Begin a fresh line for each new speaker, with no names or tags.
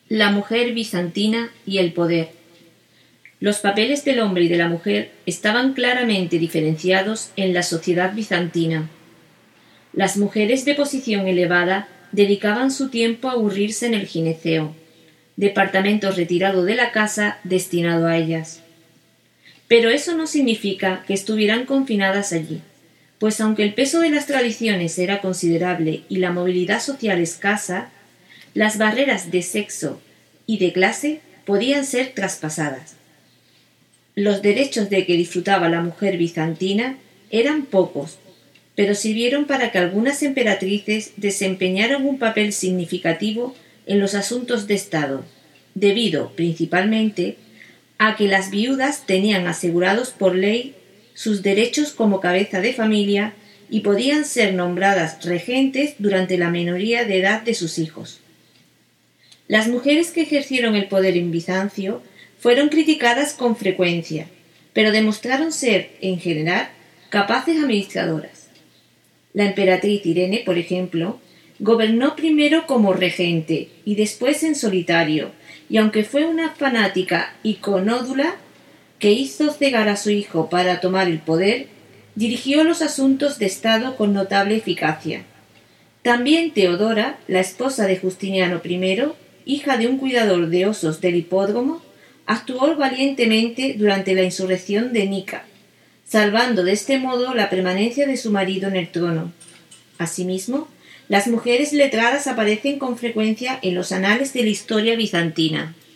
La mujer bizantina y el poder. Los papeles del hombre y de la mujer estaban claramente diferenciados en la sociedad bizantina. Las mujeres de posición elevada dedicaban su tiempo a aburrirse en el gineceo, departamento retirado de la casa destinado a ellas. Pero eso no significa que estuvieran confinadas allí, pues aunque el peso de las tradiciones era considerable y la movilidad social escasa, las barreras de sexo y de clase podían ser traspasadas. Los derechos de que disfrutaba la mujer bizantina eran pocos, pero sirvieron para que algunas emperatrices desempeñaran un papel significativo en los asuntos de Estado, debido, principalmente, a que las viudas tenían asegurados por ley sus derechos como cabeza de familia y podían ser nombradas regentes durante la minoría de edad de sus hijos. Las mujeres que ejercieron el poder en Bizancio fueron criticadas con frecuencia, pero demostraron ser, en general, capaces administradoras. La emperatriz Irene, por ejemplo, gobernó primero como regente y después en solitario, y aunque fue una fanática iconódula que hizo cegar a su hijo para tomar el poder, dirigió los asuntos de Estado con notable eficacia. También Teodora, la esposa de Justiniano I, hija de un cuidador de osos del hipódromo, actuó valientemente durante la insurrección de Nica, salvando de este modo la permanencia de su marido en el trono. Asimismo, las mujeres letradas aparecen con frecuencia en los anales de la historia bizantina.